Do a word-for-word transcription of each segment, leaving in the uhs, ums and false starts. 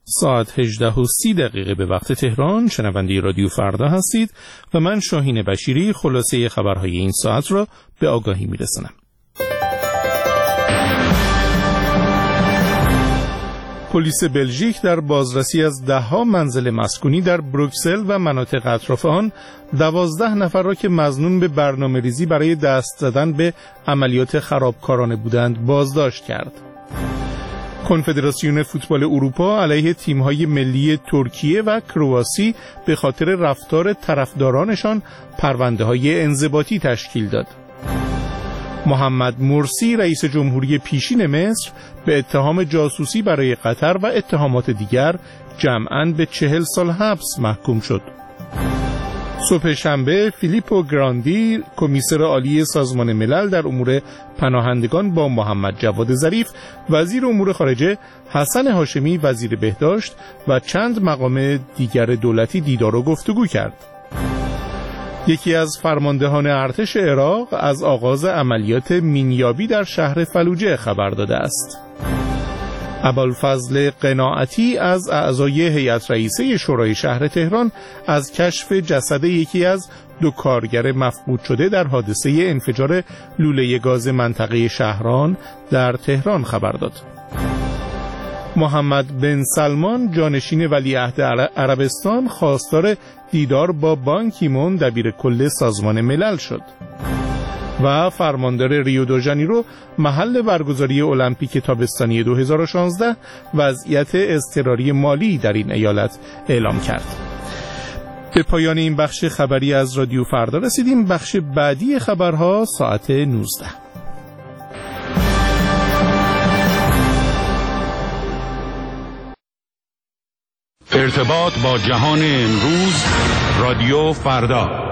ساعت هجده و سی دقیقه به وقت تهران شنونده رادیو فردا هستید و من شاهین بشیری خلاصه خبرهای این ساعت را به آگاهی میرسانم. پلیس بلژیک در بازرسی از ده‌ها منزل مسکونی در بروکسل و مناطق اطراف آن دوازده نفر را که مظنون به برنامه‌ریزی برای دست زدن به عملیات خرابکارانه بودند بازداشت کرد. کنفدراسیون فوتبال اروپا علیه تیم‌های ملی ترکیه و کرواسی به خاطر رفتار طرفدارانشان پرونده‌های انضباطی تشکیل داد. محمد مرسی رئیس جمهوری پیشین مصر به اتهام جاسوسی برای قطر و اتهامات دیگر جمعاً به چهل سال حبس محکوم شد. صبح شنبه فیلیپو گراندی کمیسر عالی سازمان ملل در امور پناهندگان با محمد جواد ظریف وزیر امور خارجه، حسن هاشمی وزیر بهداشت و چند مقام دیگر دولتی دیدار و گفتگو کرد. یکی از فرماندهان ارتش عراق از آغاز عملیات مینیابی در شهر فلوجه خبر داده است. ابوالفضل قناعتی از اعضای هیئت رئیسه شورای شهر تهران از کشف جسد یکی از دو کارگر مفقود شده در حادثه انفجار لوله گاز منطقه شهران در تهران خبر داد. محمد بن سلمان جانشین ولیعهد عربستان خواستار دیدار با بان کی مون دبیر کل سازمان ملل شد. و فرماندار ریو دو ژانیرو محل برگزاری المپیک تابستانی دو هزار و شانزده وضعیت اضطراری مالی در این ایالت اعلام کرد. به پایان این بخش خبری از رادیو فردا رسیدیم. بخش بعدی خبرها ساعت نوزده. ارتباط با جهان امروز، رادیو فردا.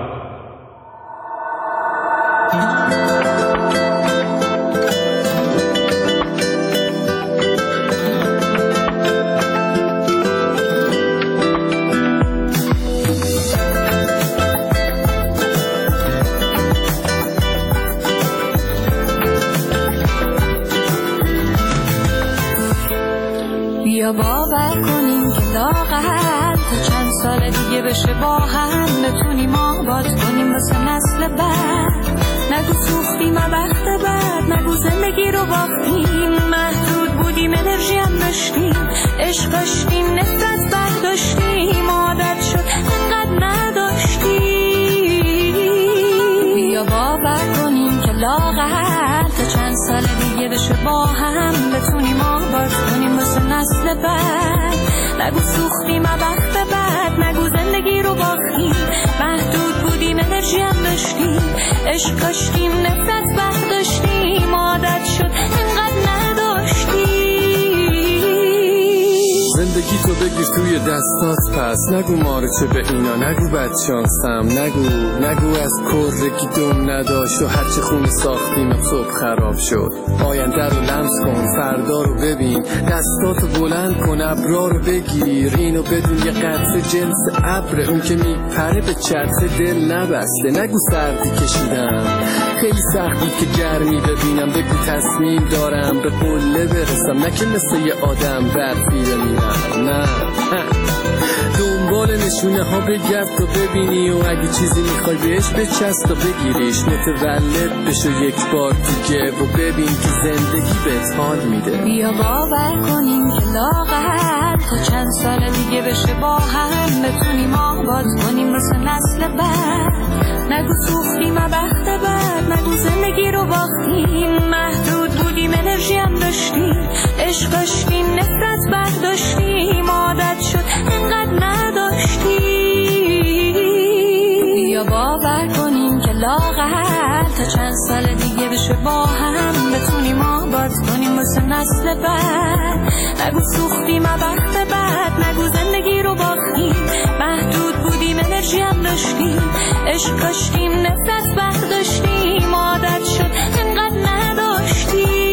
بیا باور کنیم که لاغر تا چند سال دیگه بشه با هم بتونیم آباد کنیم واسه نسل بعد. نگو سوختیم بخت بعد، نگو زندگی رو باختیم، محدود بودیم انرژی هم داشتیم، عشق داشتیم نفرت برداشتیم، عادت شد انقدر نداشتیم. بیا باور کنیم که لاغر تا چند سال دیگه بشه با هم بتونیم آباد کنیم واسه نسل بعد. نگو سوختیم بخت بعد، نگو زندگی رو باختیم، محدود بودیم انرژی هم داشتیم، عشق داشتیم نفرت برداشتیم، عادت شد انقدر نداشتیم. زندگی تو بگیر توی دستات پس، نگو مارچه به اینا، نگو بدشانسم، نگو نگو از کرگی دم نداشت و هرچی خونه ساختیم صبح خراب شد. آینده رو لمس کن، فردا رو ببین، دستاتو بلند کن، ابرا رو بگیر، اینو بدون یه قطره جنس ابر، اون که میپره به چرخ دل نبسته. نگو سردی کشیدم خیلی سختی که گرمی ببینم، بگو تصمیم دارم به قله برسم، نه که مثل یه آدم برفی بمیرم. نه دنبال نشونه ها بگرد تا ببینی و اگه چیزی میخوای بهش بچست تا بگیریش، متولد بشو یک بار دیگه و ببین که زندگی بهت حال میده. بیا باور کنیم که لاغر تا چند سال دیگه بشه با هم بتونیم آباد کنیم واسه نسل بعد. نگو سوختیم بخت بعد، نگو زندگی رو باختیم، محدود بودیم انرژی هم داشتیم، عشق داشتیم نفرت برداشتیم، عادت شد انقدر نداشتیم. بیا باور کنیم که لاغر تا چند سال دیگه بشه با هم بتونیم آباد کنیم واسه نسل بعد. نگو سوختیم بخت بعد، نگو زندگی رو باختیم، محدود بودیم انرژی هم داشتیم، عشق داشتیم نفرت برداشتیم، عادت شد انقدر نداشتیم.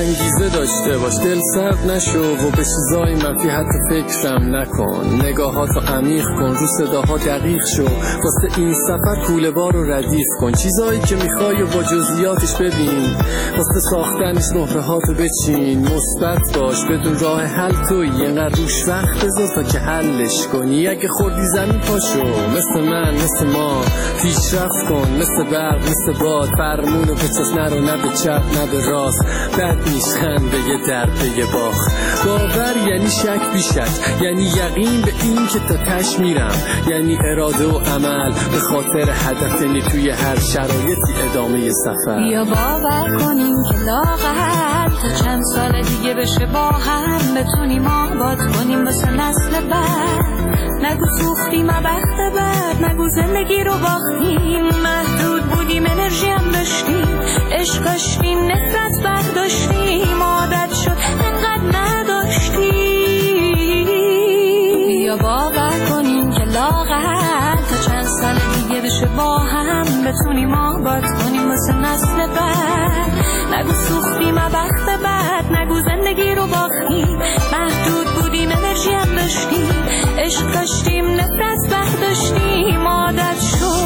انگیزه داشته باش، دل سرد نشو و به چیزای منفی حتی فکرم نکن. نگاهاتو عمیق کن، رو صداها دقیق شو، واسه این سفر کوله بار رو ردیف کن. چیزایی که میخوای و با جزئیاتش ببین، واسه ساختنش نقطه هاتو بچین. مثبت باش، بدون راه حل توی اینقدر روش وقت بذار تا که حلش کنی. اگه خوردی زمین پاشو، مثل من مثل ما پیشرفت کن، مثل برق مثل باد. فرمونو به چست نرو، نه به چپ نه به راست. بد نیست خنده یه درد به یه باخت. باور یعنی شک بی شک، یعنی یقین به این که تا تش میرم، یعنی اراده و عمل به خاطر هدف، یعنی توی هر شرایطی ادامه سفر. بیا باور کنیم که لاغر تا چند سال دیگه بشه با هم بتونیم آباد کنیم واسه نسل بعد. نگو سوختیم بخت بد، نگو زندگی رو باختیم. محدود بودیم انرژی هم داشتیم، عشق داشتیم نفرت برداشتیم. عادت شد انقدر نداشتیم. بیا باور کنیم که لاغر تا چند سال دیگه بشه با هم بتونیم آباد کنیم واسه نسل بعد. نگو سوختیم بخت بد، نگو زندگی رو باختیم. محدود بودیم انرژی هم داشتیم، عشق داشتیم نفرت برداشتیم. عادت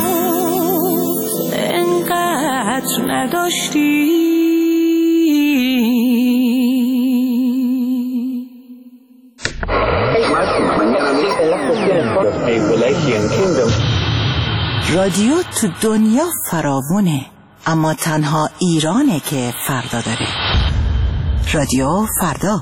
شد انقدر نداشتیم. رادیو تو دنیا فراوونه، اما تنها ایرانه که فردا داره. رادیو فردا.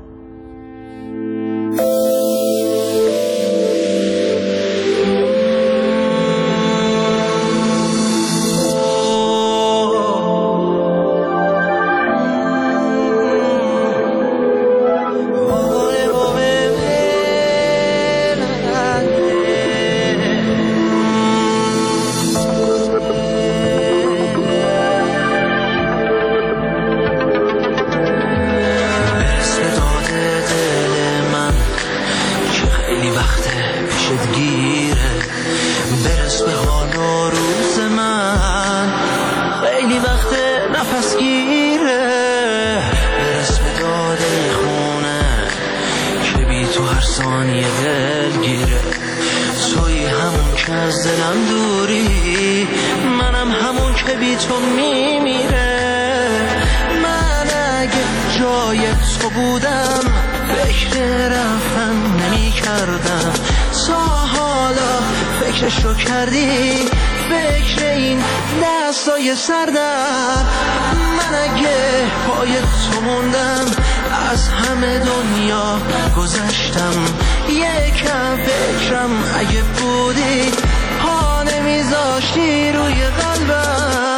سردم من اگه پای تو موندم، از همه دنیا گذشتم. یکم فکرم اگه بودی، پا نمیذاشتی روی قلبم.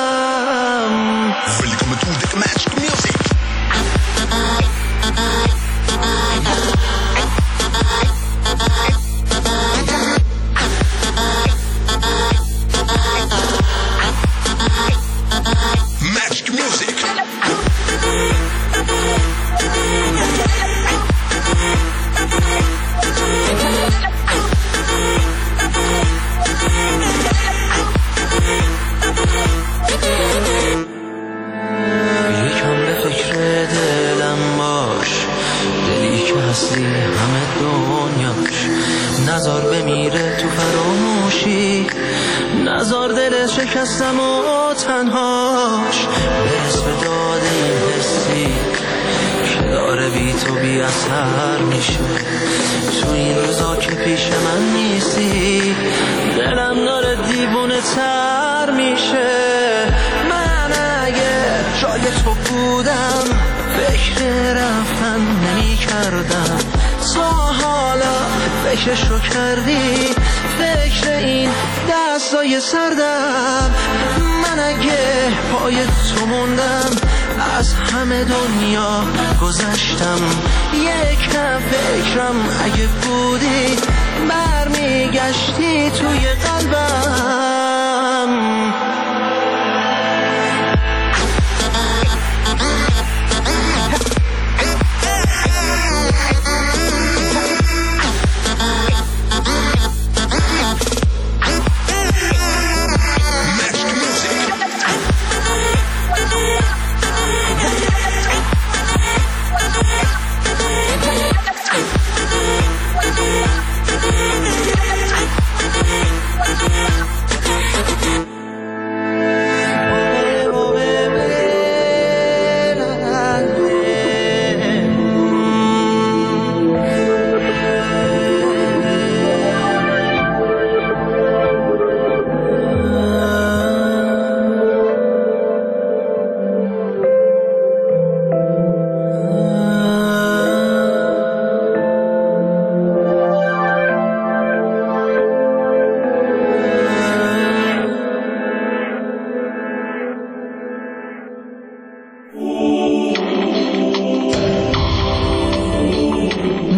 نزار بمیره تو فراموشی، نزار دل شکستم و تنهاش. برس به داد این حسی که داره بی تو بی اثر میشه. تو این روزا که پیش من نیستی، دلم داره دیوونه تر میشه. من اگه جای تو بودم، فکر رفتن نمی کردم. تا حالا فکرشو کردی، فکر این دستای سردم. من اگه پای تو موندم، از همه دنیا گذشتم. یکم فکرم اگه بودی، برمیگشتی توی قلبم.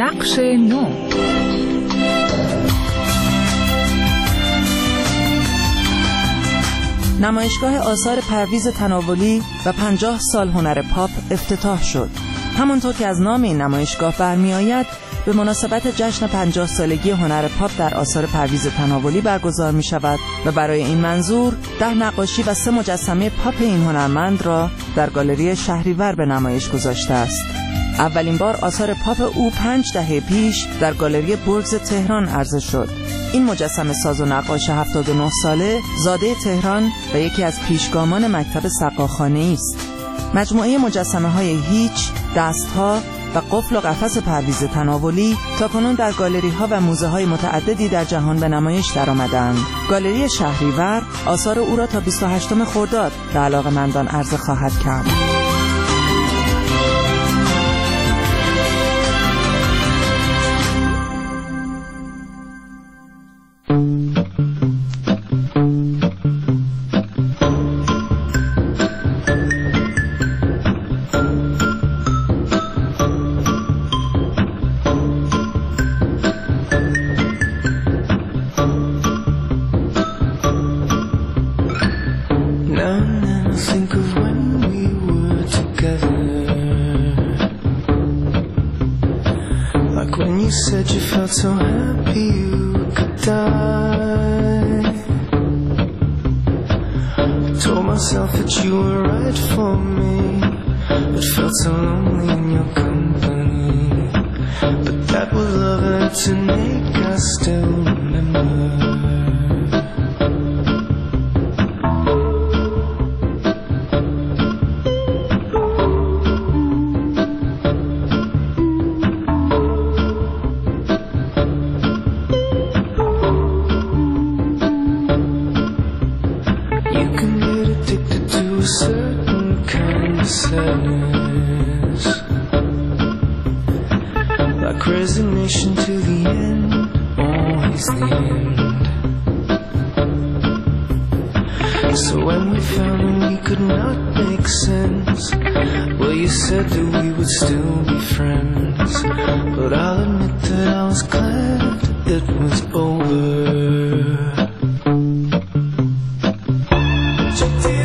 بخش نو. نمایشگاه آثار پرویز تناولی و پنجاه سال هنر پاپ افتتاح شد. همانطور که از نام این نمایشگاه برمی آید، به مناسبت جشن پنجاه سالگی هنر پاپ در آثار پرویز تناولی برگزار می شود و برای این منظور ده نقاشی و سه مجسمه پاپ این هنرمند را در گالری شهریور به نمایش گذاشته است. اولین بار آثار پاپ او پنج دهه پیش در گالری برگز تهران عرضه شد. این مجسمه ساز و نقاش هفتاد و نه ساله زاده تهران و یکی از پیشگامان مکتب سقاخانه‌ای است. مجموعه مجسمه های هیچ، دستها و قفل و قفس پرویز تناولی تاکنون در گالری ها و موزه های متعددی در جهان به نمایش درآمدند. گالری شهریور آثار او را تا بیست و هشتم خرداد به علاقه‌مندان عرضه خواهد کرد. So happy you could die. I told myself that you were right for me, but felt so lonely in your company. But that was love and to make us still remember. Resignation to the end, always the end. So when we found that we could not make sense, well, you said that we would still be friends. But I'll admit that I was glad it was over.